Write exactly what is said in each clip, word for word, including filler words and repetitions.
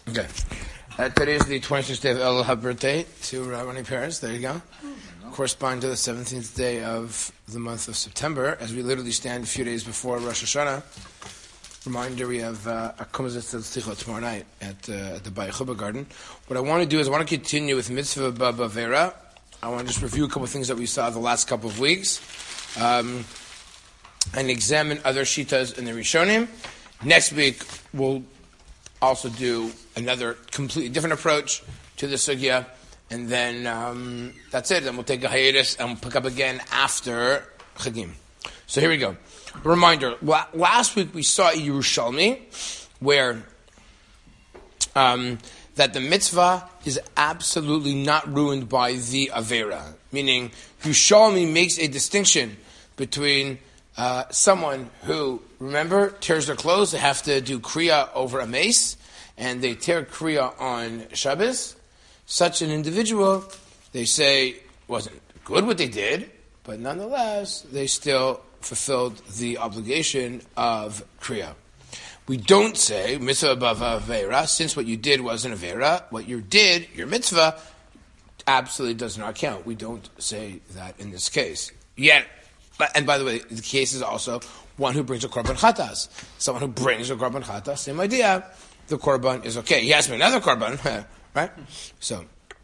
Okay. Uh, today is the twenty-sixth day of Elul. Happy birthday to uh, Ronnie Paris. There you go. Corresponding to the seventeenth day of the month of September, as we literally stand a few days before Rosh Hashanah. Reminder, we have uh, a Kumazit Tzitzicha tomorrow night at, uh, at the Bay Chuba Garden. What I want to do is I want to continue with Mitzvah Bavera. I want to just review a couple of things that we saw the last couple of weeks. Um, and examine other Shitas in the Rishonim. Next week, we'll also do another completely different approach to the sugya, and then um, that's it. Then we'll take a hiatus and we'll pick up again after Chagim. So here we go. A reminder, last week we saw Yerushalmi, where um, that the mitzvah is absolutely not ruined by the Avera. Meaning, Yerushalmi makes a distinction between uh, someone who, remember, tears their clothes. They have to do kriya over a mace, and they tear kriya on Shabbos. Such an individual, they say, wasn't good what they did, but nonetheless, they still fulfilled the obligation of kriya. We don't say mitzvah above avera, since what you did was an avera. What you did, your mitzvah, absolutely does not count. We don't say that in this case. Yet, and by the way, the case is also one who brings a korban chatas. Someone who brings a korban chatas, same idea. The korban is okay. He has another korban, right? So,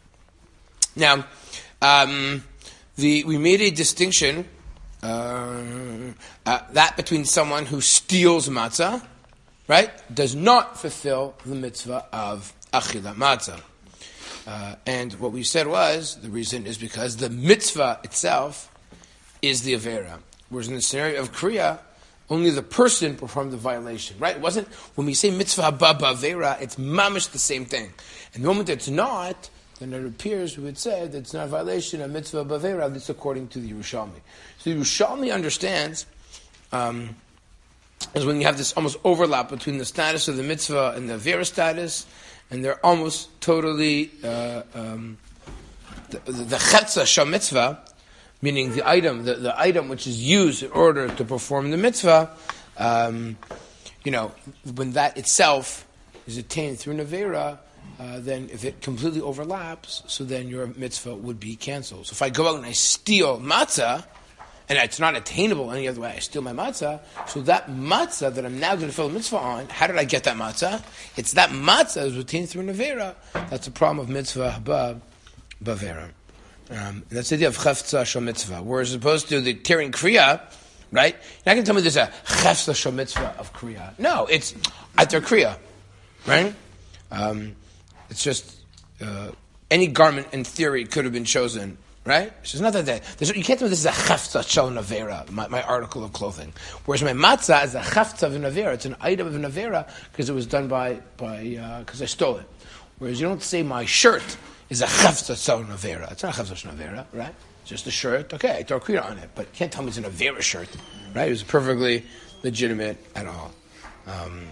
now, um, the we made a distinction uh, uh, that between someone who steals matzah, right, does not fulfill the mitzvah of achila matzah. Uh, and what we said was, the reason is because the mitzvah itself is the avera. Whereas in the scenario of kriya, only the person performed the violation, right? It wasn't, when we say mitzvah haba ba'avera, it's mamish the same thing. And the moment it's not, then it appears we would say that it's not a violation of mitzvah ba'avera, at least according to the Yerushalmi. So the Yerushalmi understands, um, is when you have this almost overlap between the status of the mitzvah and the avera status, and they're almost totally, uh, um, the, the chetza shal mitzvah, meaning the item, the, the item which is used in order to perform the mitzvah, um, you know, when that itself is attained through an avera, uh, then if it completely overlaps, so then your mitzvah would be canceled. So if I go out and I steal matzah, and it's not attainable any other way, I steal my matzah, so that matzah that I'm now going to fill a mitzvah on, how did I get that matzah? It's that matzah that was attained through an avera. That's the problem of mitzvah haba ba'avera. Um, that's the idea of chefza shel mitzvah. Whereas opposed to the tearing kriya, right? You're not going to tell me there's a chefza shel mitzvah of kriya. No, it's ater kriya, right? Um, it's just uh, any garment in theory could have been chosen, right? So it's not that, that there's, you can't tell me this is a chefza shel navera, my, my article of clothing. Whereas my matzah is a chefza of an avera. It's an item of an avera because it was done by by because uh, I stole it. Whereas you don't say my shirt is a chefza shel avera. It's not a chefza shel avera, right? It's just a shirt. Okay, I throw kriya on it, but you can't tell me it's an avera shirt, right? It was perfectly legitimate at all. Um,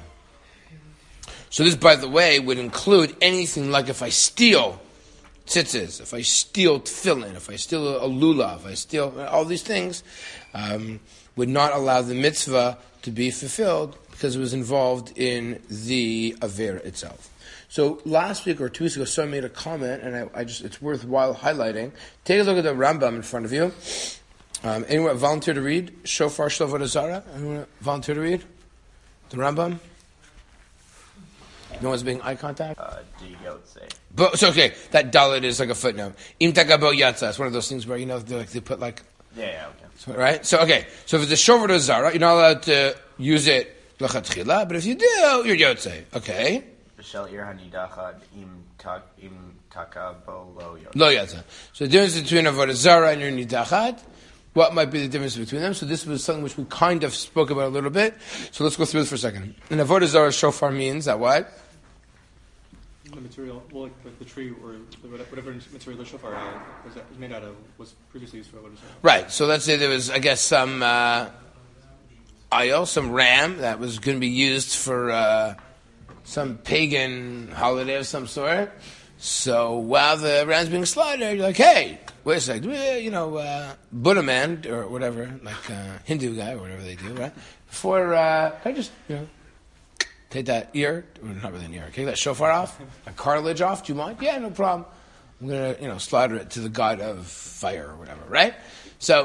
so this, by the way, would include anything like if I steal tzitzis, if I steal tefillin, if I steal a lulav, if I steal all these things, um, would not allow the mitzvah to be fulfilled because it was involved in the avera itself. So last week or two weeks ago, someone made a comment, and I, I just it's worthwhile highlighting. Take a look at the Rambam in front of you. Um, anyone volunteer to read? Shofar Shel Avodah Zarah? Anyone volunteer to read? The Rambam? No one's making eye contact? Uh, do you go say? But, so okay, that dalet is like a footnote. Im takabo yatsa. It's one of those things where, you know, they, like, they put like... Yeah, yeah, okay. So, right? So, okay. So if it's a Shofar Zarah, you're not allowed to use it l'chatchila, but if you do, you're yotzei. Okay? Shel ir hanidachad im tak im takabo lo yotze. Lo yotze. So the difference between avodah zarah and your nidachad, what might be the difference between them? So this was something which we kind of spoke about a little bit. So let's go through this for a second. And avodah zarah shofar means that what? The material, well, like, like the tree or whatever material the shofar uh, was, was made out of was previously used for avodah zarah. Right. So let's say there was, I guess, some uh, ayil, some ram that was going to be used for. Uh, some pagan holiday of some sort. So while the ram's being slaughtered, you're like, hey, wait a second, you know, uh, Buddha man, or whatever, like uh, Hindu guy, or whatever they do, right? For, uh, I just, you know, take that ear, or not really an ear, take that shofar off, a cartilage off, do you mind? Yeah, no problem. I'm going to, you know, slaughter it to the god of fire or whatever, right? So,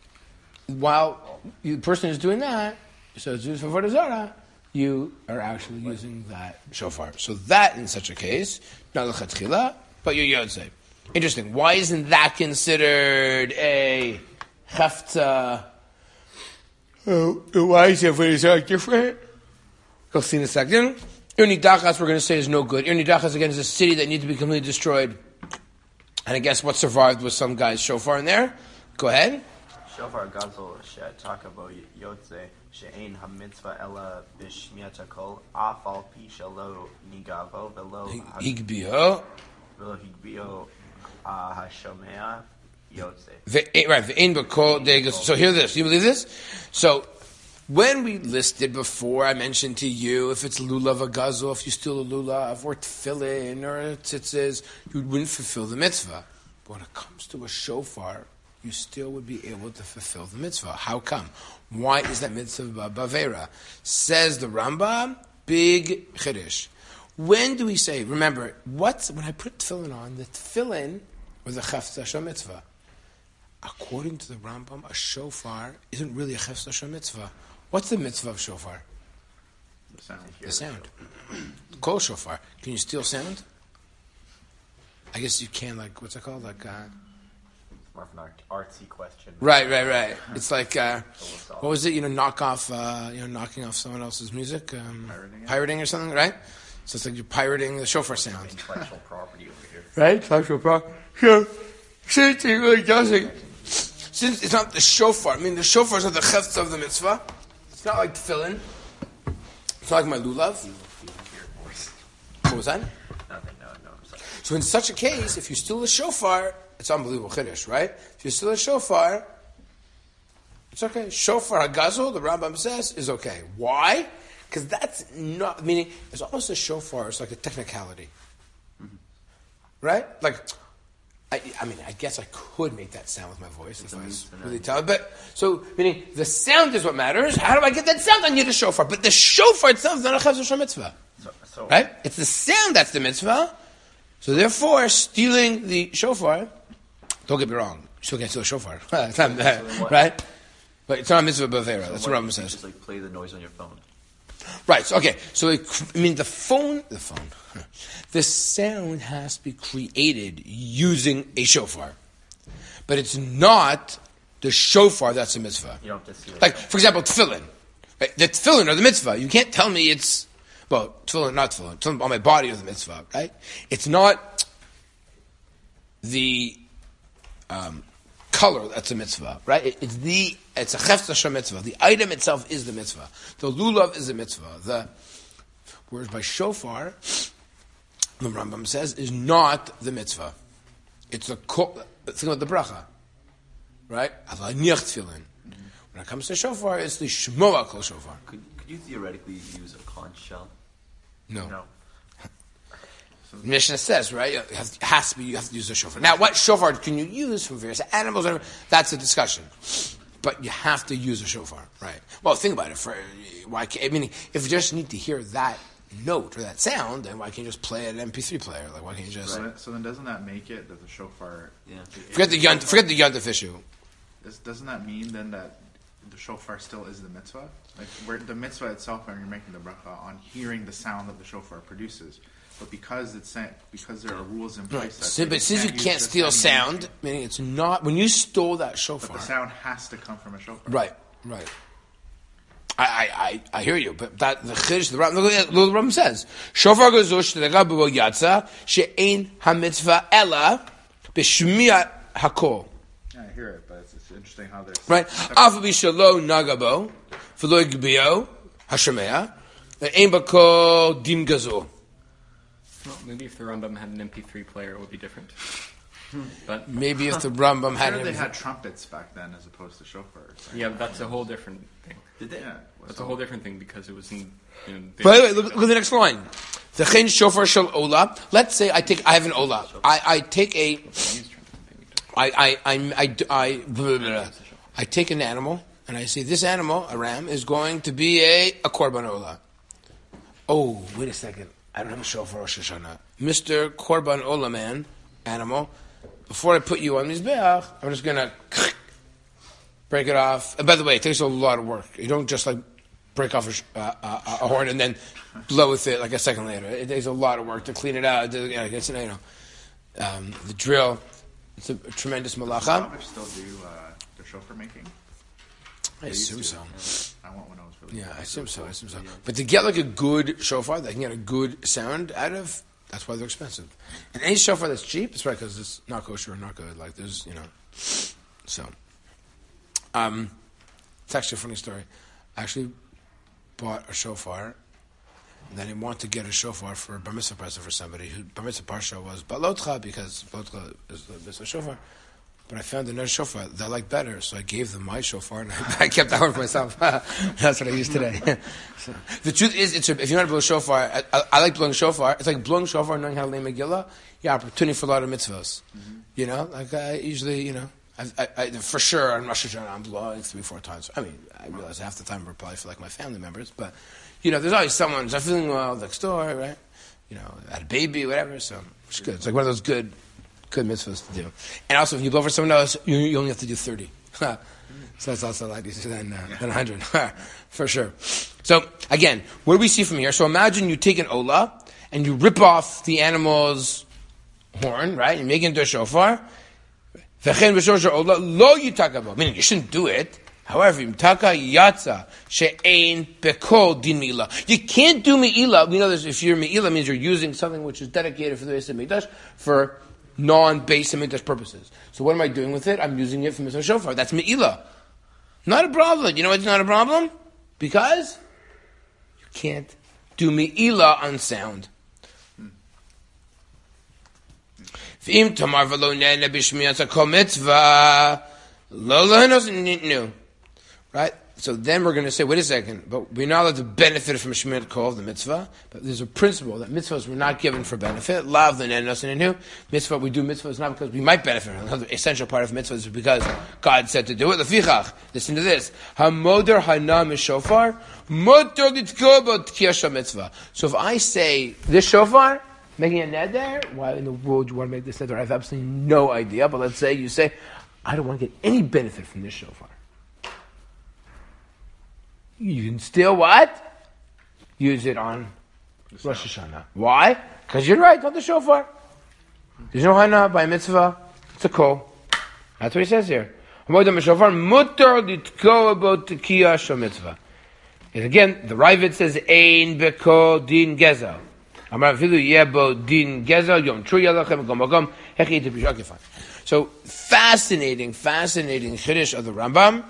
while the person is doing that, so it's used for Avodah Zarah, you are actually using that shofar. So that, in such a case, not l'chatchila, but you're yotzei. Interesting. Why isn't that considered a hefta? Oh, why is Avodah Zarah different? Go see in a second. Ir Nidachas, we're going to say, is no good. Ir Nidachas, again, is a city that needs to be completely destroyed. And I guess what survived was some guy's shofar in there. Go ahead. Shofar gadol she'taka bo yotze she'ein hamitzvah ela b'shmiat hakol af al pi shelo nigavo velo Higbio. velo higbio hashomea yotze. Ve- Right. Ve'ein b'kol degas. So hear this. You believe this? So when we listed before, I mentioned to you, if it's lulav a gazul, if you steal a lulav, or tefillin, or tzitzis, you wouldn't fulfill the mitzvah. But when it comes to a shofar, you still would be able to fulfill the mitzvah. How come? Why is that mitzvah bavera? Says the Rambam, big chiddush. When do we say, remember, what's, when I put tefillin on, the tefillin was a chefza shah mitzvah. According to the Rambam, a shofar isn't really a chefza shah mitzvah. What's the mitzvah of shofar? The sound. The sound. Kol shofar. Can you steal sound? I guess you can, like, what's it called? Like, uh... More of an art, artsy question. Right, right, right. It's like, uh, what was it? You know, knock off, uh, you know, knocking off someone else's music? Um, Pirating it? Pirating or something, right? So it's like you're pirating the shofar sound. Intellectual property over here. Right? Intellectual property. So, same thing really doesn't. Since it's not the shofar, I mean, the shofars are the chefts of the mitzvah. It's not like tefillin. It's not like my lulav. What was that? Nothing, no, no, I'm sorry. So in such a case, if you steal a shofar, it's unbelievable chiddush, right? If you steal a shofar, it's okay. Shofar hagazul, the Rambam says, is okay. Why? Because that's not, meaning, it's almost a shofar, it's like a technicality. Mm-hmm. Right? Like, I, I mean, I guess I could make that sound with my voice It's if I was amazing. really talented. But, so, meaning, the sound is what matters. How do I get that sound? I need a shofar. But the shofar itself is not a chefza shah mitzvah. So, so Right? It's the sound that's the mitzvah. So therefore, stealing the shofar, don't get me wrong, you still can't steal a shofar. It's not, what- right? But it's not a mitzvah bavera. So That's why what don't Rambam you says. Just like play the noise on your phone. Right, so, okay. So, it, I mean, the phone, the phone, the sound has to be created using a shofar. But it's not the shofar that's a mitzvah. you don't have to see it. Like, for example, tefillin. Right? The tefillin are the mitzvah. You can't tell me it's, well, tefillin, not tefillin. Tefillin on my body is the mitzvah, right? It's not the um, color that's a mitzvah, right? It, it's the, it's a chefza shah mitzvah. The item itself is the mitzvah. The lulav is a mitzvah. The, whereas by shofar, the Rambam says, is not the mitzvah. It's a, ko- think about the bracha, right? When it comes to shofar, it's the shmoa kol shofar. Could could you theoretically use a conch shell? No. No. Mishnah says, right? It has, it has to be, you have to use a shofar. Now, what shofar can you use from various animals? Whatever, that's a discussion. But you have to use a shofar, right? Well, think about it. For why? Can't, I mean, if you just need to hear that note or that sound, then why can't you just play an M P three player? Like, why can't you just So, then, so then doesn't that make it that the shofar... Yeah. forget the yont, forget the yontif issue? Does, doesn't that mean then that the shofar still is the mitzvah? Like where the mitzvah itself, when you're making the bracha, on hearing the sound that the shofar produces, but because it's sa- because there are rules in place. Right. That So, say but since you use can't just steal any sound, music, meaning it's not when you stole that but shofar. the sound has to come from a shofar. Right, right. I, I, I, I hear you, but that the chiddush, the Ram, look at what the Ram says. Shofar gozush tedega b'bo yatsa she'ein hamitzvah ella b'shmiat hakol. Yeah, I hear it, but it's, it's interesting how there's Right. Afa b'shalo nagabo v'lo yigbio hashemea ein b'kol din gazul. Well, maybe if the Rambam had an M P three player, it would be different. But Maybe if the Rambam had Sure, him. they had trumpets back then as opposed to shofars. yeah, but that's a whole different thing. Did they? Yeah. That's a whole different thing because it was in. You know, they- By the way, look, look at the next line. The chen shofar shel ola. Let's say I take, I have an ola. I, I take a, I, I, I, I, I, blah, blah, blah. I take an animal and I say this animal, a ram, is going to be a, a korban ola. oh, wait a second, I don't have a shofar Rosh Hashanah. Mister Korban Ola man, animal, before I put you on Mizbeach, I'm just going to break it off. And by the way, it takes a lot of work. You don't just like break off a, sh- uh, a, a horn and then blow with it like a second later. It takes a lot of work to clean it out. It, yeah, it's, you know, um, the drill, it's a, a tremendous malacha. Does still do uh, the shofar making? I assume so. Yeah. I want one of those really Yeah, good. I assume so. I assume so. But to get like a good shofar that can get a good sound out of, that's why they're expensive. And any shofar that's cheap, it's right because it's not kosher or not good. Like there's, you know, so. Um, it's actually a funny story. I actually bought a shofar, and then I wanted to get a shofar for a bar mitzvah present for somebody. Who bar mitzvah parsha was balotcha because balotcha is the mitzvah shofar. But I found another shofar that I liked better, so I gave them my shofar, and I, I kept that one for myself. That's what I use today. So, the truth is, it's a, if you want to blow a shofar, I, I, I like blowing shofar. It's like blowing shofar, knowing how to lay Megillah. Yeah, opportunity for a lot of mitzvahs. Mm-hmm. You know, like I usually, you know, I, I, I, for sure on Rosh Hashanah I'm blowing three, four times. I mean, I realize half the time we're probably for like my family members, but you know, there's always someone who's not feeling well next door, right? You know, had a baby, whatever. So it's good. It's like one of those good. Good mitzvahs to do. And also, if you blow for someone else, you, you only have to do thirty. So that's also like easier than, uh, than one hundred. For sure. So, again, what do we see from here? So imagine you take an ola, and you rip off the animal's horn, right? You make it into a shofar. Meaning, you shouldn't do it. However, you can't do me'ilah. We know this, if you're me'ilah, means you're using something which is dedicated for the Beis HaMikdash for non-Beis HaMikdash purposes. So what am I doing with it? I'm using it for mitzvah shofar. That's me'ilah. Not a problem. You know why it's not a problem? Because you can't do me'ilah on sound. Right? So then we're going to say, wait a second, but we're not allowed to benefit from Shmirat Kol, the mitzvah. But there's a principle that mitzvahs were not given for benefit. Lav the nenos and inu. Mitzvah, we do mitzvahs not because we might benefit. Another essential part of mitzvahs is because God said to do it. Lefichach, listen to this. Hamoder hana mishofar, motor litko bo tkiyasha mitzvah. So if I say this shofar, making a neder, why in the world do you want to make this neder? I have absolutely no idea. But let's say you say, I don't want to get any benefit from this shofar. You can still what? Use it on Rosh Hashanah. Why? Because you're right, on the shofar. There's no hana by mitzvah. It's a kol. That's what he says here. And again, the Ravid says, Ein beko din gezel. So, fascinating, fascinating chiddush of the Rambam,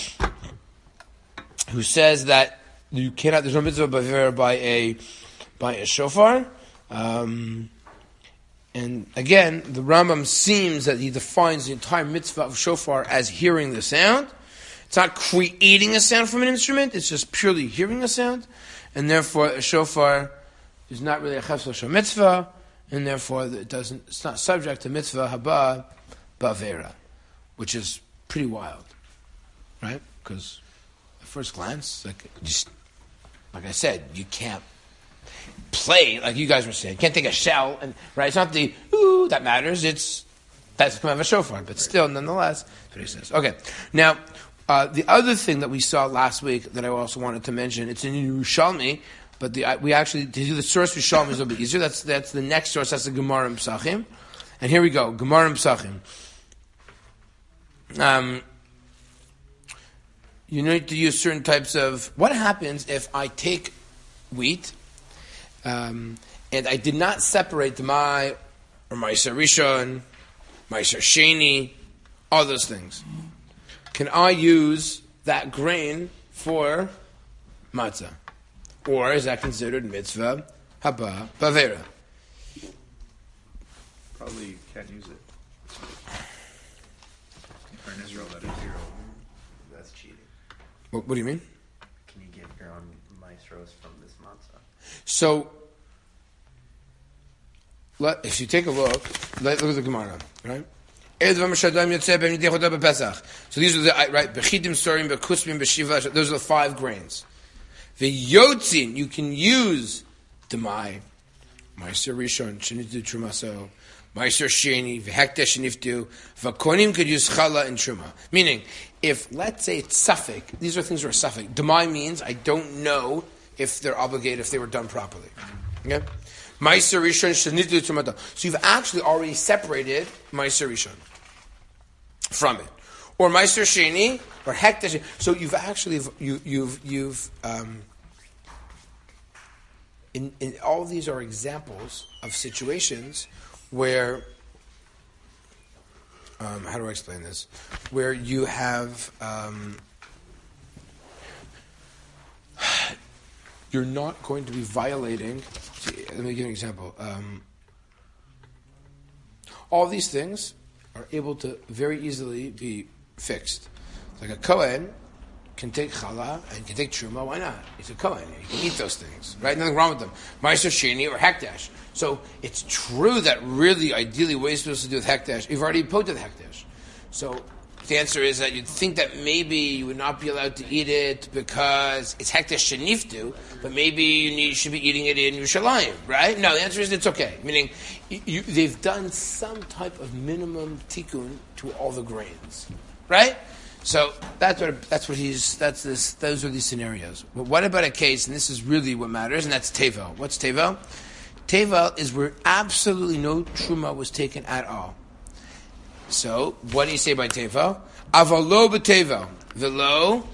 who says that you cannot, there's no mitzvah b'avera by a, by a shofar. Um, and again, the Rambam seems that he defines the entire mitzvah of shofar as hearing the sound. It's not creating a sound from an instrument, it's just purely hearing a sound. And therefore, a shofar is not really a chefsel mitzvah, and therefore it doesn't, it's not subject to mitzvah haba b'avera, which is pretty wild. Right? Because first glance, like just like I said, you can't play like you guys were saying. You can't take a shell and right. It's not the ooh that matters. It's that's kind of a shofar, but still, nonetheless, that's what he says. Okay, now uh, the other thing that we saw last week that I also wanted to mention, it's in Yerushalmi, but the we actually to do the source Yerushalmi is a little bit easier. That's that's the next source. That's the Gemara in Pesachim, and here we go. Gemara in Pesachim. Um. You need to use certain types of... What happens if I take wheat um, and I did not separate my or Meiser Rishon, Meiser Sheni, all those things? Can I use that grain for matzah? Or is that considered mitzvah haba bavera? Probably you can't use it. Or in Israel, that is zero. That's cheating. What, what do you mean? Can you give your own maestros from this matzah? So, let, if you take a look, let, look at the Gemara, right? So these are the, right, Bechidim, Sorim, Bekusmim, Beshiva, those are the five grains. The Yotzin, you can use Demai, Meiser Rishon, Shenitu Trumaso, Meiser Sheni, V'hektesh Niftu, V'konim could use Chala and Truma. Meaning, if, let's say it's Suffolk, these are things that are Suffolk. Demai means I don't know if they're obligated, if they were done properly. Okay? Meiser Rishon, Shenitu Trumato. So you've actually already separated Meiser Rishon from it. Or Meiser Sheni, or Hektesh. So you've actually, you, you've, you've, um, In, in, all of these are examples of situations where, um, how do I explain this? Where you have, um, you're not going to be violating. See, let me give you an example. Um, all these things are able to very easily be fixed. Like a Kohen can take challah and can take truma. Why not? He's a kohen. He can eat those things, right? Nothing wrong with them. Meiser sheni or hekdesh. So it's true that really, ideally, what you're supposed to do with hekdesh, you've already put to the hekdesh. So the answer is that you'd think that maybe you would not be allowed to eat it because it's hekdesh sheniftu, but maybe you, need, you should be eating it in Yerushalayim, right? No, the answer is it's okay. Meaning, you, you, they've done some type of minimum tikkun to all the grains, right? So that's what that's what he's that's this those are these scenarios. But what about a case, and this is really what matters, and that's tevel. What's tevel? Tevel is where absolutely no truma was taken at all. So what do you say by tevel? Avalo b'tevel velo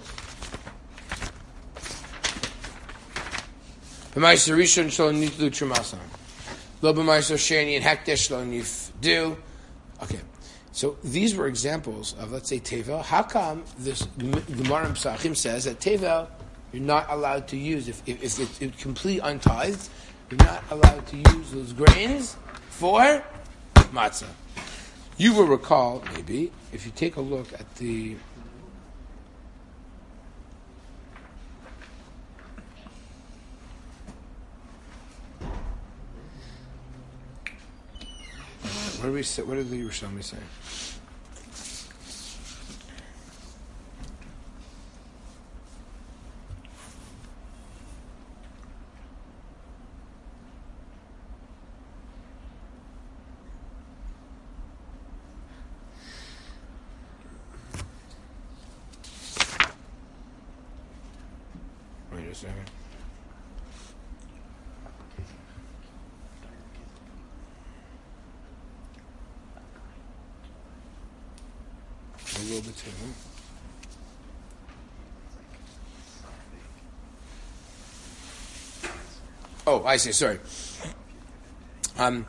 b'ma'aser rishon shlo nitlu trumasan lo b'ma'aser sheni and hekdesh shlo nifdu. Okay. So these were examples of, let's say, tevel. How come this Gemara in Pesachim says that tevel you're not allowed to use if, if, if it's, it's completely untithed? You're not allowed to use those grains for matzah. You will recall, maybe, if you take a look at the what do we say? What did the Yerushalmi say? Wait a second. A little bit too. Oh, I see. Sorry. Um,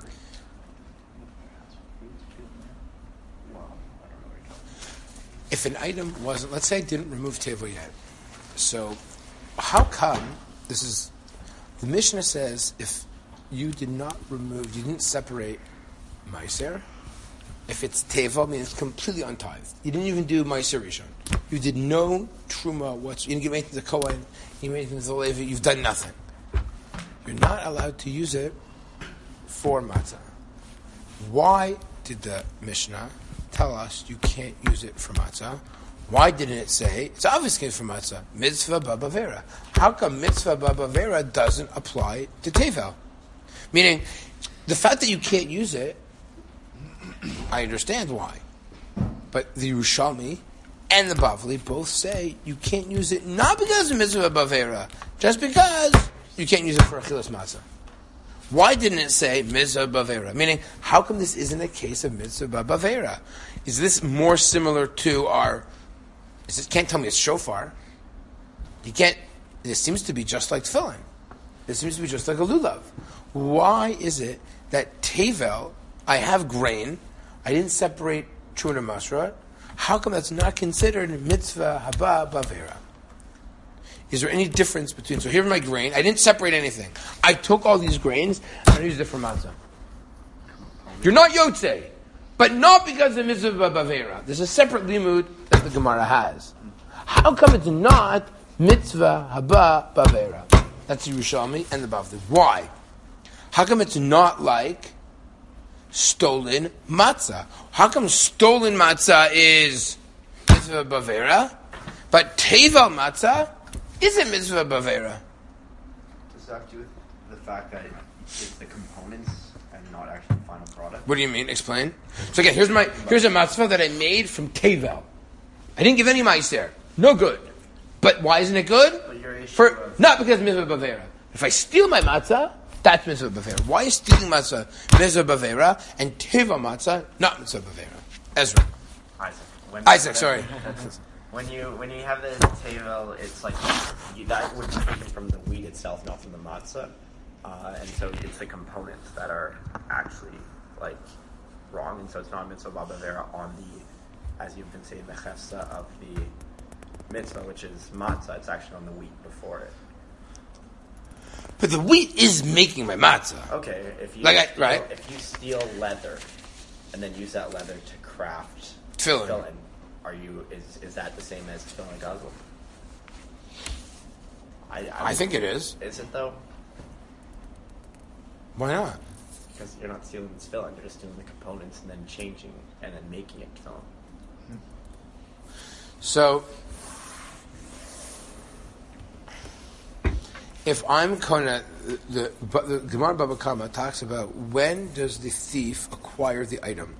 if an item wasn't, let's say I didn't remove tevel yet. So, how come this is? The Mishnah says if you did not remove, you didn't separate meiser. If it's tevel, I mean it's completely untithed. You didn't even do meiser rishon. You did no truma whatsoever. You didn't give anything to the kohen. You didn't give anything to the levi. You've done nothing. You're not allowed to use it for matzah. Why did the Mishnah tell us you can't use it for matzah? Why didn't it say it's obviously for matzah? Mitzvah babavera. How come mitzvah babavera doesn't apply to tevel? Meaning, the fact that you can't use it, I understand why. But the Yerushalmi and the Bavli both say you can't use it not because of mitzvah bavera, just because you can't use it for achilas matzah. Why didn't it say mitzvah bavera? Meaning, how come this isn't a case of mitzvah bavera? Is this more similar to our? Is it, can't tell me it's shofar. You can't. This seems to be just like tefillin. This seems to be just like a lulav. Why is it that tevel? I have grain. I didn't separate truna masra. How come that's not considered mitzvah haba bavera? Is there any difference between? So here's my grain. I didn't separate anything. I took all these grains and I used it for matzah. You're not yotze, but not because of mitzvah bavera. There's a separate limud that the Gemara has. How come it's not mitzvah haba bavera? That's the Yerushalmi and the Bavli. Why? How come it's not like stolen matzah? How come stolen matzah is mitzvah bavera, but tevel matzah isn't mitzvah bavera? Does that have to do with the fact that it's the components and not actually the final product? What do you mean? Explain. So again, here's my here's a matzah that I made from tevel. I didn't give any mice there. No good. But why isn't it good? But your issue For of- not because mitzvah bavera. If I steal my matzah, that's mitzvah bavera. Why is stealing matzah mitzvah bavera and teva matzah not mitzvah bavera? Ezra. Isaac. When, Isaac, sorry. When you when you have the tevel, it's like you, that would be taken from the wheat itself, not from the matzah, uh, and so it's the components that are actually like wrong, and so it's not mitzvah bavera on the, as you've been saying, the chefsa of the mitzvah, which is matzah. It's actually on the wheat before it. But the wheat is making my matzah. Okay, if you Like I- steal, right. if you steal leather and then use that leather to craft Tefillin. tefillin, are you is is that the same as tefillin gazel? I, I I think it is. Is it though? Why not? Because you're not stealing the tefillin, you're just stealing the components and then changing and then making it tefillin. So, if I'm gonna, the the, the Gemara Baba Kama talks about when does the thief acquire the item?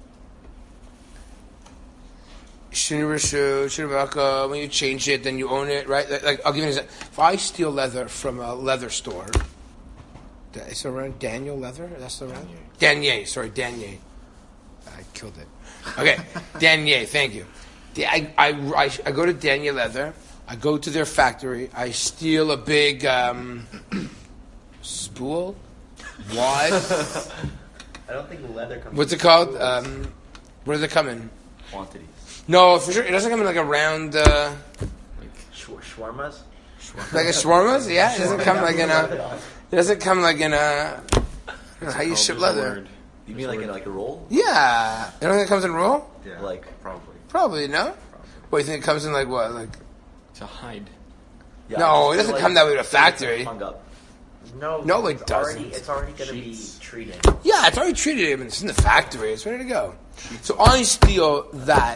Shini Rishu, Shini Baka, when you change it, then you own it, right? Like, like, I'll give you an example. If I steal leather from a leather store, is it around Daniel Leather? That's the right? Danier, sorry, Danier. I killed it. Okay, Danier, thank you. The- I, I, I, I go to Daniel Leather, I go to their factory, I steal a big um, spool, wad. I don't think leather comes. What's it with called? tools. Um, where does it come in? Quantities. No, for sure, it doesn't come in like a round, uh, Shw- shawarmas? like a shawarmas. Yeah, it doesn't come like in a. It doesn't come like in a. I don't know how you ship leather? You mean like in like a roll? Yeah, you don't think it comes in roll? Yeah, Like- probably. Probably no. What you think it comes in like what? Like To hide. Yeah, No, I it just doesn't feel come that way to a it's like factory. hung up. No, No, it it's already, doesn't. it's already going to be Sheets. treated. yeah, it's already treated. I mean, it's in the factory. It's ready to go. So I steal that,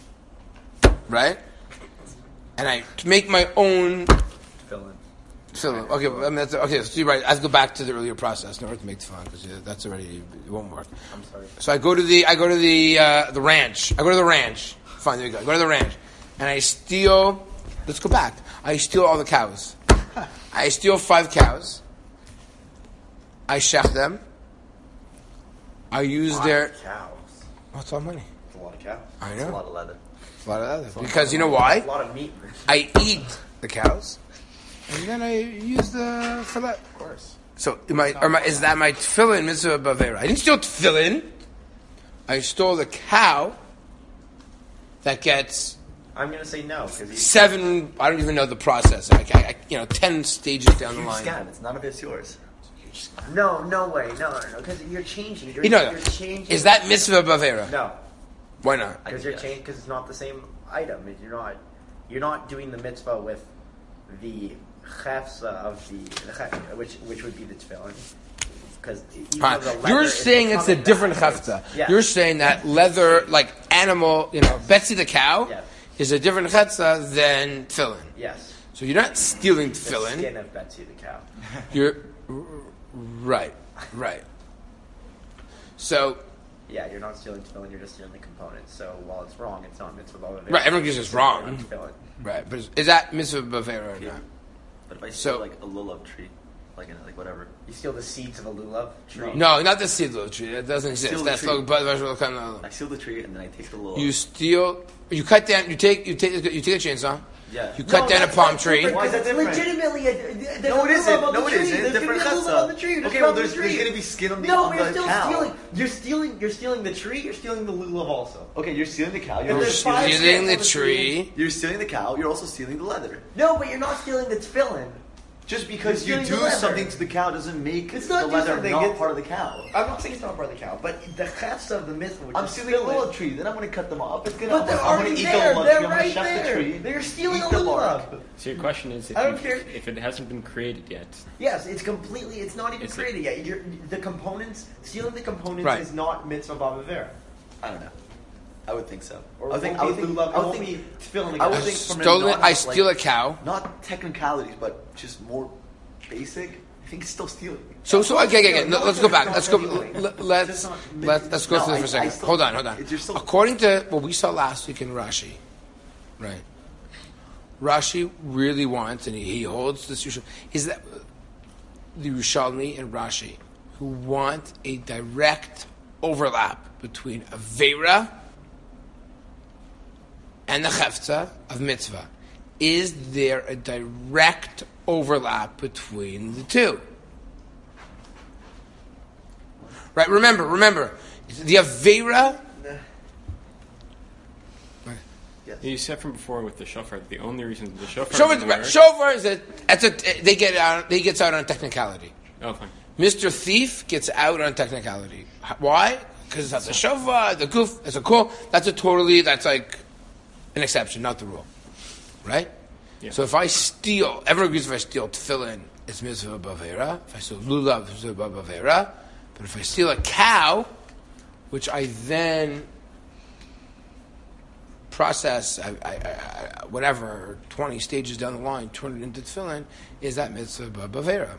right? And I make my own. Tefillin. So okay, I mean, that's, okay. So you're right. I have to go back to the earlier process in order to make the fun because yeah, that's already it won't work. I'm sorry. So I go to the I go to the uh, the ranch. I go to the ranch. Fine, there you go. I go to the ranch, and I steal. Let's go back. I steal all the cows. I steal five cows. I shech them. I use Five their. cows. Oh, it's all money. It's a lot of cows. I It's a know. lot of leather. It's a lot of other. Because you know why? A lot of meat. I eat the cows, and then I use the fillet. Of course. So, am I, or my, is that my tefillin mitzvah bavera? I didn't steal tefillin. I stole the cow that gets I'm going to say no because you. seven. I don't even know the process. I, I, you know, ten stages down the You line. scam. It's none of it's yours. No, no way, no, no, no, because you're changing. You're, You know, you're changing. is that mitzvah bavera? No, Why not? because I you're guess. changing because it's not the same item. You're not. You're not doing the mitzvah with the chefsa of the, the chef, which which would be the tefillin. Because Right. You're saying it's a different chafta. Yeah. You're saying that leather, like animal, you know, Betsy the cow, Yeah. is a different chafta than tefillin. Yes. So you're not stealing The tefillin. skin of Betsy the cow. You're right, right. So Yeah, you're not stealing tefillin. You're just stealing the components. So while it's wrong, it's not mitzvah bavera. Right, everyone gives us wrong. Tefillin. right, but is, is that mitzvah bavera or Yeah. not? But if I So- steal like a lulav tree, like in, like whatever. You steal the seeds of a lulav tree. No, not the seed little tree. That doesn't exist. steal the That's tree. like but vegetable kind of. I steal the tree and then I take the lulav. You steal. You cut down. You take. You take. You take a chainsaw. Yeah. You cut down a palm tree. Why is that It's different? legitimately a, No, it isn't. On No, the it tree. isn't. There's Different gonna be a chutza. lulav on the tree. Just Okay, from well, the there's, tree. there's gonna be skin on the No, on but you're the still cow. stealing. You're stealing. You're stealing the tree. You're stealing the lulav also. Okay, you're stealing the cow. You're And also there's five stealing. Stealing the steps on the tree. You're stealing the cow. You're also stealing the leather. No, but you're not stealing the tefillin. Just because You're you stealing do the leather. something to the cow doesn't make It's the not do leather something, not it's- part of the cow. I'm not saying it's not part of the cow, but the chefs of the mitzvah, which I'm is stealing the tefillin. lulav tree. Then I'm gonna cut them off. It's gonna. But they're I'm gonna already eat there. the lulav They're tree. I'm right gonna chef there. the tree. They're stealing eat a the lulav. bark. So your question is, if, I don't you- care. if it hasn't been created yet, Yes, it's completely. It's not even Is it- created yet. You're, the components, stealing the components Right. is not mitzvah bavavera. I don't know. I would think so. Or I would think. won't I would be think. lulav, I would won't think. be tefillin I would again. think from a Stolen. non- I steal like, a cow. Not technicalities, but just more basic. think it's still stealing. So, so okay, okay, okay. No, Let's go back. it's Let's not go. stealing. let- Let's not- let, let's go No, through I- this for a I second. still- Hold on, hold on. it's- you're still- According to what we saw last week in Rashi, right? Rashi really wants, and he, he holds this issue, is that the Yerushalmi and Rashi, who want a direct overlap between Avera and the Chefza of Mitzvah. Is there a direct overlap between the two? Right, remember, remember, the Avera. You said from before with the shofar, the only reason the shofar. Shofar, doesn't right, work- shofar is a, that's a, they get out, they gets out on technicality. Oh, fine. Mister Thief gets out on technicality. Why? Because it's a shofar, the goof, it's a cool. That's a totally, that's like an exception, not the rule. Right? Yeah. So if I steal, everyone agrees if I steal tefillin, it's mitzvah bavera. If I steal lulav, it's mitzvah bavera. But if I steal a cow, which I then process, I, I, I, whatever, twenty stages down the line, turn it into tefillin, is that mitzvah bavera.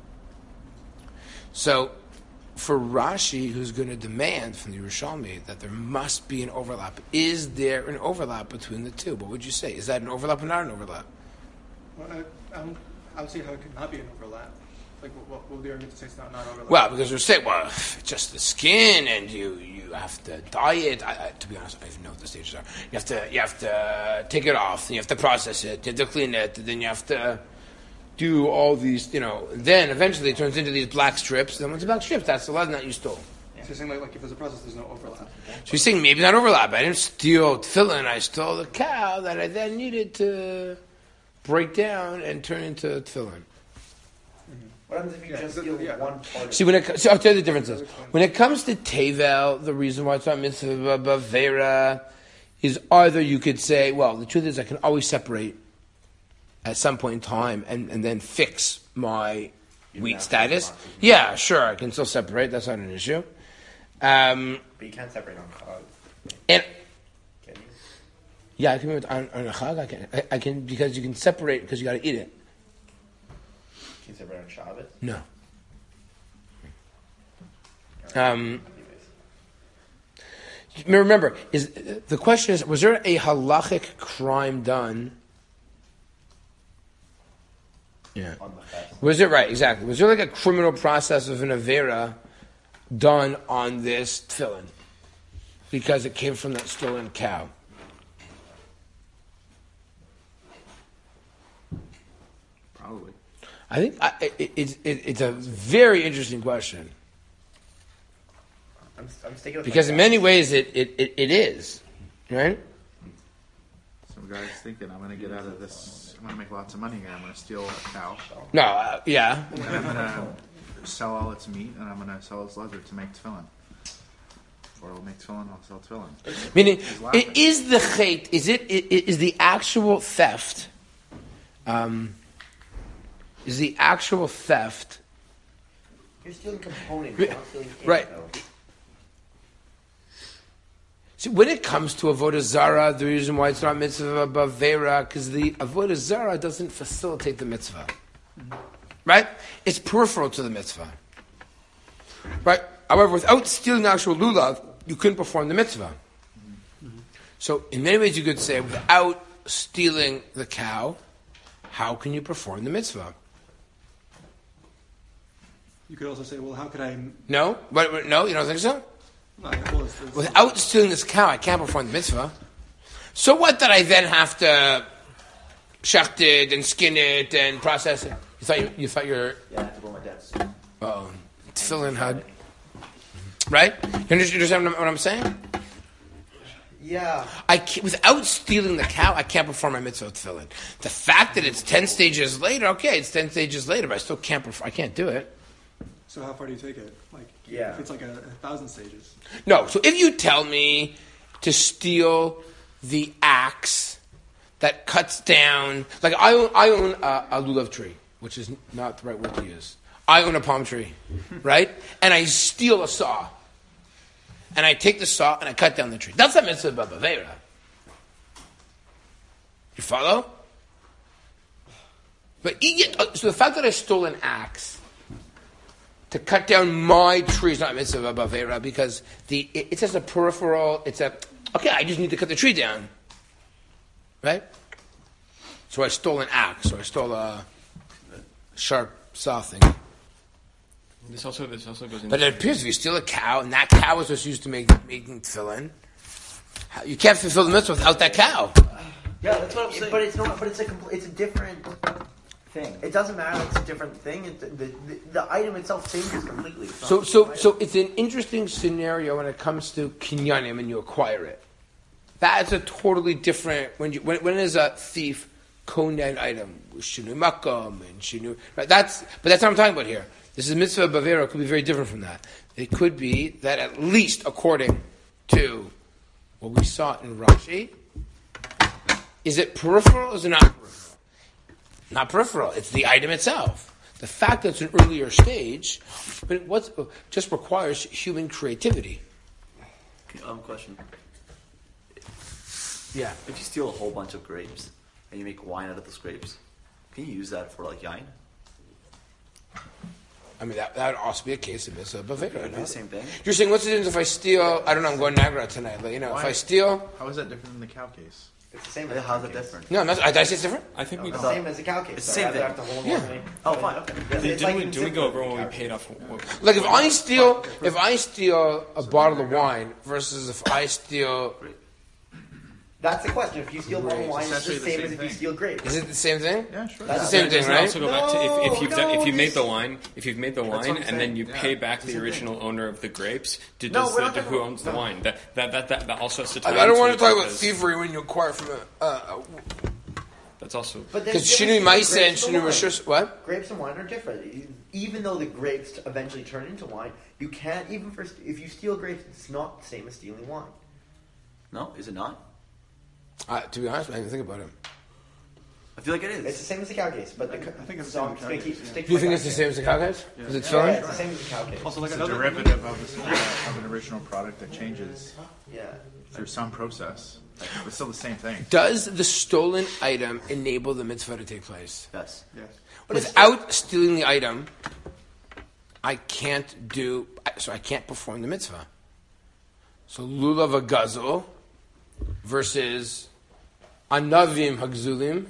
So, for Rashi, who's going to demand from the Yerushalmi that there must be an overlap, is there an overlap between the two? What would you say? Is that an overlap or not an overlap? Well, I, I, don't, I would say how it could not be an overlap. Like, what, what would the argument to say it's not, not overlap? Well, because we're saying, well, it's just the skin, and you, you have to dye it. I, I, to be honest, I don't even know what the stages are. You have to you have to take it off, and you have to process it, you have to clean it, and then you have to do all these, you know. Then eventually it turns into these black strips. Then once it's black strips, that's the leather that you stole. So you're saying like, like if there's a process, there's no overlap. So you're saying maybe not overlap. I didn't steal tefillin. I stole the cow that I then needed to break down and turn into tefillin. What happens if you Yeah, just so- steal yeah. one part of See, when it co- so I'll tell you the differences. When it comes to tevel, the reason why it's not mitzvah bavera is either you could say, well, the truth is I can always separate at some point in time and, and then fix my wheat status. Yeah, sure, I can still separate. That's not an issue. Um, But you can't separate on chag, and can you? yeah, I can on, on a chag. I can, I, I can because you can separate because you got to eat it. Can you separate on Shabbos? No. Um, remember, is the question is: was there a halachic crime done? Yeah. On the fest. Was it right? Exactly. Was there like a criminal process of an avera done on this tefillin because it came from that stolen cow? Probably. I think I, it, it, it, it's a very interesting question I'm, I'm sticking with because my in gut. many ways it, it, it, it is, right? Some guy's thinking, I'm going to get out of this. I'm going to make lots of money here. I'm going to steal a cow. No, uh, yeah. And I'm going to sell all its meat, and I'm going to sell its leather to make tefillin. Or I'll make tefillin, I'll sell tefillin. Meaning, He's laughing. it is the chait, is it, it, is the actual theft, um, is the actual theft, You're stealing components, you're not stealing ink, Right. though. see, when it comes to Avodah Zarah, the reason why it's not mitzvah bavera, because the Avodah Zarah doesn't facilitate the mitzvah. Right? It's peripheral to the mitzvah. Right? However, without stealing the actual lulav, you couldn't perform the mitzvah. So, in many ways, you could say, without stealing the cow, how can you perform the mitzvah? You could also say, well, how could I? No? But, but- no, you don't think so? No, well, it's, it's, Without stealing this cow, I can't perform the mitzvah. So what that I then have to shecht it and skin it and process it? You thought you, you thought you're Yeah, I have to go on my desk. oh tefillin had right? You understand, you understand what I'm, what I'm saying? Yeah. I can't, without stealing the cow, I can't perform my mitzvah tefillin. The fact that it's ten stages later, okay, it's ten stages later, but I still can't perform. I can't do it. so how far do you take it? Like, Yeah. if it's like a, a thousand stages. No. So if you tell me to steal the axe that cuts down, like I own, I own a, a lulav tree, which is not the right word to use. I own a palm tree, right? And I steal a saw, and I take the saw and I cut down the tree. That's a mitzvah b'avera. You follow? But so the fact that I stole an axe to cut down my tree is not mitzvah bavera because the it, it's just a peripheral. It's a okay. I just need to cut the tree down, right? So I stole an axe, or I stole a sharp saw thing. This also this also goes into. But it appears if you steal a cow, and that cow was just used to make making tefillin, you can't fulfill the mitzvah without that cow. Yeah, that's what I'm saying. But it's not. But it's a compl- it's a different thing. It doesn't matter. It's a different thing. It, the, the, the item itself changes completely. It's not So the so same so item. it's an interesting scenario when it comes to kinyanim and you acquire it. That's a totally different when you when when is a thief koned an item shinu makom and shinu right. That's but that's what I'm talking about here. This is mitzvah bavera. It could be very different from that. It could be that at least according to what we saw in Rashi, is it peripheral or is it not peripheral? Not peripheral. It's the item itself. The fact that it's an earlier stage, but it was, just requires human creativity. Um, question. Yeah. If you steal a whole bunch of grapes and you make wine out of those grapes, can you use that for like yain? I mean, that, that would also be a case of mitzvah Would bavera. it be No? the same thing? You're saying, what's the difference if I steal, I don't know, I'm going to Niagara tonight, but, you know, if Why? I steal, How is that different than the cow case? It's the same. Yeah, as how's the it cow case. different? no, I'm not, did I say it's different? I think we It's thought- the same as the cow case. it's the so same rather thing. have to hold Yeah. on to me. Oh, fine, okay. It's- did, it's didn't like we, did we go over in when we cow paid case. off? What, Like if I steal, if I steal a bottle of wine versus if I steal, That's the question. If you steal bottled It's wine, it's the essentially the same same as if you thing. steal grapes. is it the same thing? Yeah, sure. That's the same thing, Doesn't it right? also go back to if, if you've No, done, if you no, made this- the wine, if you've made the what wine I'm and then you saying, pay yeah. back It's the the same original owner of the grapes, did No, does we're the, not the, talking who about- owns the no. wine? That that that that, that also has to tie I, I don't into want it to talk about because thievery when you acquire from a, uh, That's also But there's because difference shinu between maisa and grapes and shinu wine. rishus, what? Grapes and wine are different. Even though the grapes eventually turn into wine, you can't even for if you steal grapes, it's not the same as stealing wine. No, is it not? Uh, to be honest, I didn't think about it. I feel like it It's the is. same as the cow case, but the, I think it's the so same I'm as the gonna cow keep- case, yeah. stick Do you to think my it's the cow same case. as the cow guys? Is it Yeah, filling? it's the same as the cow case. Also, like It's a another derivative of, this, of an original product that changes Yeah. through some process. Like, it's still the same thing. Does the stolen item enable the mitzvah to take place? Yes. Yes. But it's Without stealing the item, I can't do, so I can't perform the mitzvah. So lulav a gazul versus anavim hagzulim.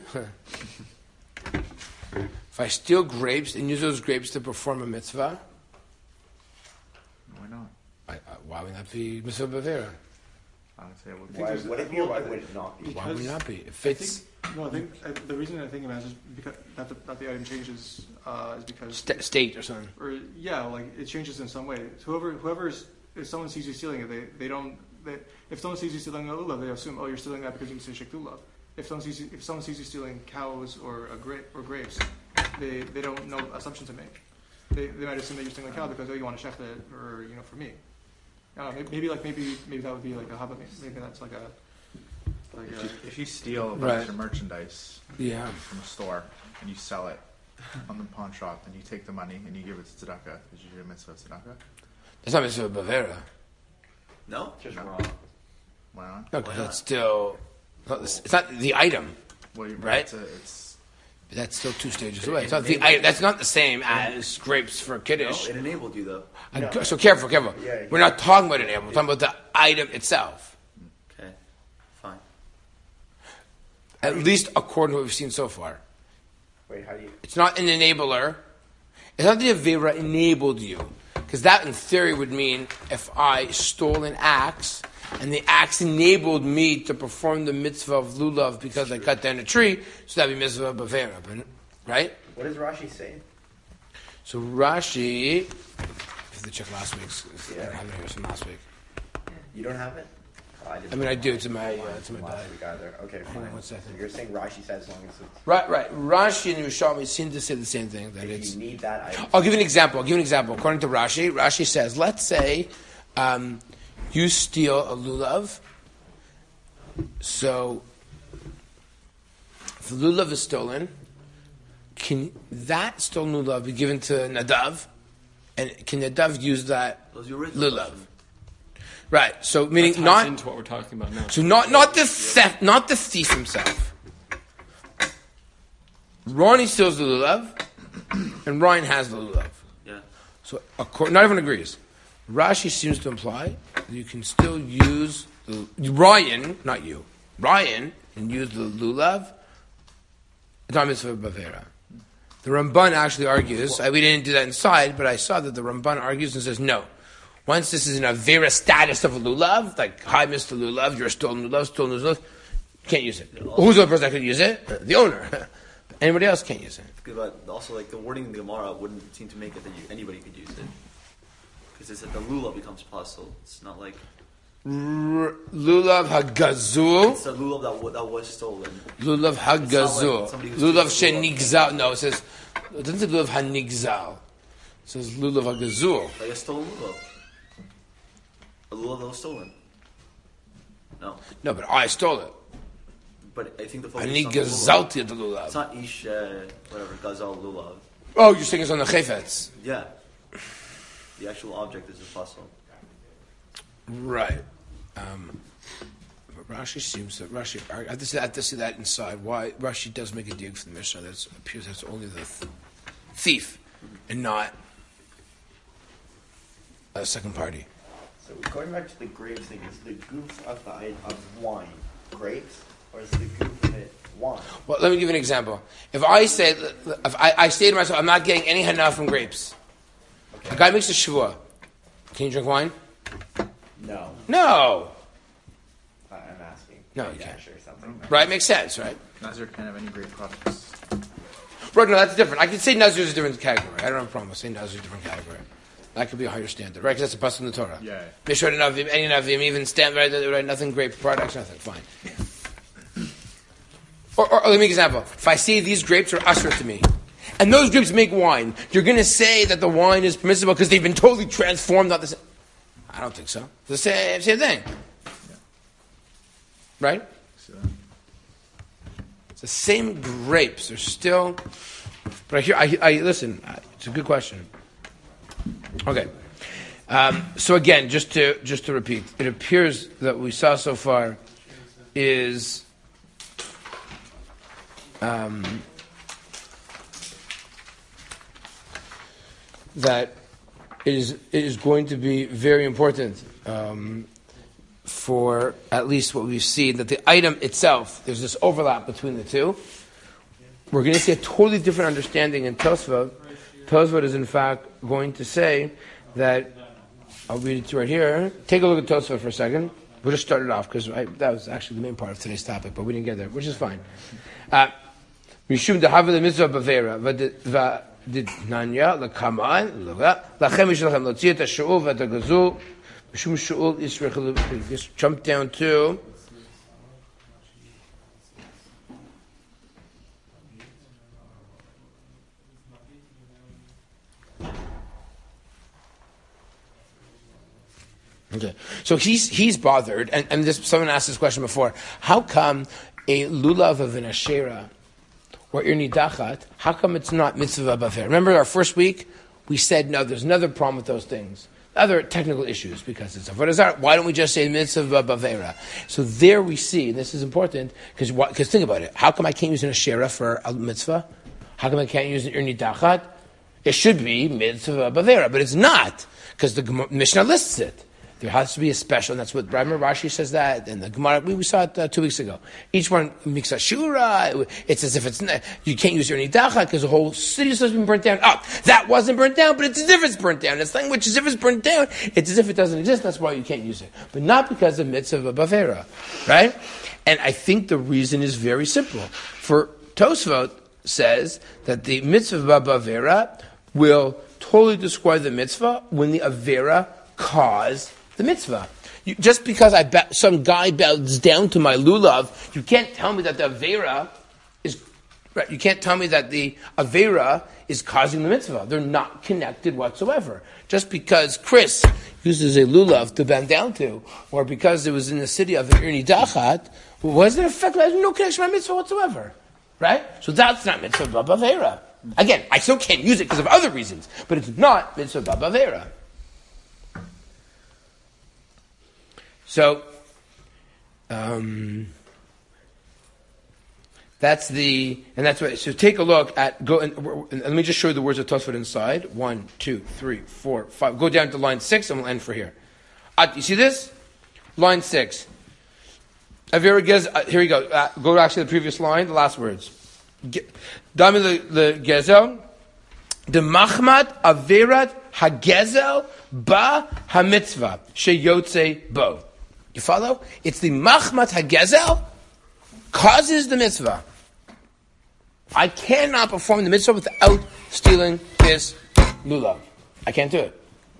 If I steal grapes and use those grapes to perform a mitzvah, Why not? I, I, why would that be mitzvah bavera? I would say it would be. Why there's- would it be or why would it not be? Why would it not be? If I it's think, no, I think uh, the reason I think about it is because that the, that the item changes uh, is because st- state or something. or yeah, like it changes in some way. Whoever whoever's if someone sees you stealing it, they, they don't. They, if someone sees you stealing a lulav, they assume, oh, you're stealing that because you say shek lulav. If someone sees you, if someone sees you stealing cows or a grape or grapes, they, they don't know assumptions to make. They, they might assume that you're stealing a cow because oh, you want to shecht it or you know for me. Uh, maybe, maybe like maybe maybe that would be like a habit. Maybe that's like a like If a, you, if you steal a bunch Right. of merchandise Yeah. from a store and you sell it on the pawn shop and you take the money and you give it to tzedakah, is you do a mitzvah of tzedakah? That's not mitzvah bavera. No? Just No. wrong. Why not? No, because that's still, it's not, the, it's not the item. Well, you- Right. It's, a, it's That's still two stages away. It's not the item. That's not the same as grapes for No, kiddush. it enabled you though. And No. So careful, careful. Yeah, yeah. We're not talking about an animal. We're talking about the item itself. Okay, fine. At least according to what we've seen so far. Wait, how do you? It's not an enabler. It's not the Avera enabled you. Because that, in theory, would mean if I stole an axe and the axe enabled me to perform the mitzvah of lulav because I cut down a tree, so that'd be mitzvah of Avera, but- right? What does Rashi say? So Rashi, I have to check last week's. I Yeah. don't have it here from last week. You don't have it? Oh, I, didn't I mean, I know do. mine. It's in my, uh, Mine it's in my from last bag. week either. Okay, Hang on fine. one second. So you're saying Rashi says as long as it's, Right, right. Rashi and Yerushalmi seem to say the same thing. That if it's. you need that item. I'll give you an example. I'll give you an example. According to Rashi, Rashi says, let's say um, you steal a lulav. So, if the lulav is stolen, can that stolen lulav be given to Nadav? And can Nadav use that That was the original lulav? question. Right. So, meaning that ties not. into what we're talking about now. So not not the theft, not the thief himself. Ronnie steals the lulav, and Ryan has the lulav. Yeah. So according, not everyone agrees. Rashi seems to imply that you can still use the Ryan, not you, Ryan, and use the lulav. It's not mitzvah bavera. The Ramban actually argues. I, we didn't do that inside, but I saw that the Ramban argues and says no. Once this is an avera status of a lulav, like hi, Mister Lulav, you're a stolen lulav, stolen lulav, you can't use it. Who's the person that can use it? The owner. Anybody else can't use it. But also, like the wording in the Gemara wouldn't seem to make it that you, anybody could use it, because it's that the lulav becomes puzzle. It's not like R- lulav hagazul. it's the lulav that, w- that was stolen. Lulav hagazul. It's not like somebody who's Lulav taking the shenigzal. No, it says it doesn't say lulav hanigzal. It says lulav hagazul. Like a stolen lulav. A lulav that was stolen. No, No, but I stole it. but I think the focus Ani is on the lulav. gazalti the lulav. It's not ish, uh, whatever, gazal lulav. Oh, you're saying it's on the chayfetz. Yeah. The actual object is the puzzle. Right. Um, but Rashi seems that Rashi. I have to see, I have to see that inside. Why Rashi does make a dig for the Mishnah? That appears that's only the th- thief and not a second party. So going back to the grapes thing, is the goof of the of wine grapes, or is the goof of it wine? Well, let me give you an example. If I say, if I, I say to myself, I'm not getting any hana from grapes. Okay. A guy makes a shvua. Can you drink wine? No, No. I- I'm asking. No, you yeah, can't. sure, something. Right? Makes sense, right? Nazir can't have any grape products. Right, no, that's different. I could say Nazir is a different category. I don't have a problem with saying Nazir is a different category. That could be a higher standard, right? Because that's a pasuk in the Torah. Yeah. Mishra Navim, any Navim, even stand right, right, nothing grape products, nothing. Fine. Or, or, or let me give an example. If I say these grapes are usher to me, and those grapes make wine, you're going to say that the wine is permissible because they've been totally transformed. Not the same. I don't think so. It's the same, same thing, right? So, It's the same grapes. They're still. But I hear. I, I listen. It's a good question. Okay. Um, so again, just to just to repeat, it appears that what we saw so far is um, that it is it is going to be very important um, for at least what we've seen, that the item itself, there's this overlap between the two. We're going to see a totally different understanding in Tosfot. Tosfot is in fact going to say that, I'll read it to you right here. Take a look at Tosfot for a second. We'll just start it off because that was actually the main part of today's topic, but we didn't get there, which is fine. Mishum dehavi the mitzvah bavera v'didnanya l'kaman lachem yishlachem l'tziyat ha'shu'ul v'atagazul mishum shu'ul yisrech. Just jump down to Okay, so he's he's bothered, and, and this, someone asked this question before. How come a lulav of an asherah or irnidachat? How come it's not mitzvah b'aver? Remember our first week we said no. There's another problem with those things, other technical issues because it's avodah zarah. Why don't we just say mitzvah b'avera? So there we see, and this is important because because think about it. How come I can't use an asherah for a mitzvah? How come I can't use an irnidachat? It should be mitzvah b'avera, but it's not because the Mishnah lists it. There has to be a special, and that's what remember Rashi says that, and the Gemara, we, we saw it uh, two weeks ago. Each one makes a shura. It's as if it's you can't use your nidacha because the whole city is supposed to be burnt down. Oh, that wasn't burnt down, but it's as if it's burnt down. It's language as if it's burnt down. It's as if it doesn't exist. That's why you can't use it, but not because of mitzvah bavera, right? And I think the reason is very simple. For Tosfot says that the mitzvah bavera will totally describe the mitzvah when the avera caused the mitzvah. You, just because I ba- some guy bows down to my lulav, you can't tell me that the avera is. Right, you can't tell me that the avera is causing the mitzvah. They're not connected whatsoever. Just because Chris uses a lulav to bend down to, or because it was in the city of Irni Dachat, wasn't affect. There's no connection to my mitzvah whatsoever. Right? So that's not mitzvah b'avera. Again, I still can't use it because of other reasons, but it's not mitzvah b'avera. So, um, That's the, and that's what, so take a look at, go, and, and let me just show you the words of Tosfot inside. One, two, three, four, five. Go down to line six and we'll end for here. Uh, you see this? Line six. Avera Gez, uh, here we go. Uh, go to actually the previous line, the last words. Dami the Gezel, the Machmat Averat HaGezel Ba HaMitzvah Sheyotze Bo. You follow? It's the Machmat HaGezel causes the mitzvah. I cannot perform the mitzvah without stealing this lulav. I can't do it.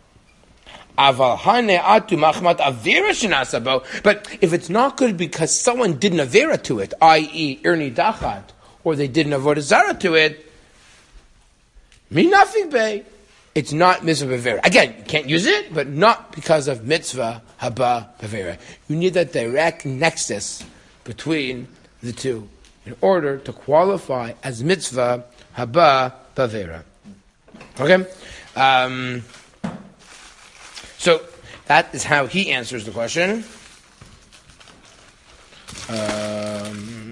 But if it's not good because someone did an avera to it, that is, irni dachat, or they did an avodah zara to it, minafik bei, it's not mitzvah avera. Again, you can't use it, but not because of mitzvah haba avera. You need that direct nexus between the two in order to qualify as mitzvah haba bavera. Okay? Um, so that is how he answers the question. Um,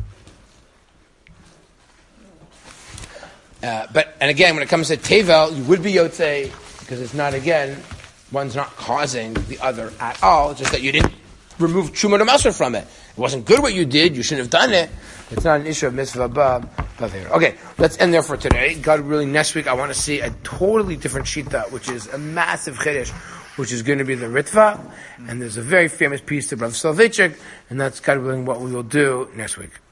uh, but and again, when it comes to tevel, you would be yotzei because it's not again one's not causing the other at all. It's just that you didn't remove truma maser from it. It wasn't good what you did. You shouldn't have done it. It's not an issue of mitzvah bab bavera. Okay, let's end there for today. God willing, next week I want to see a totally different shita, which is a massive chiddush, which is going to be the Ritva, and there's a very famous piece to Rav Soloveitchik, and that's God willing what we will do next week.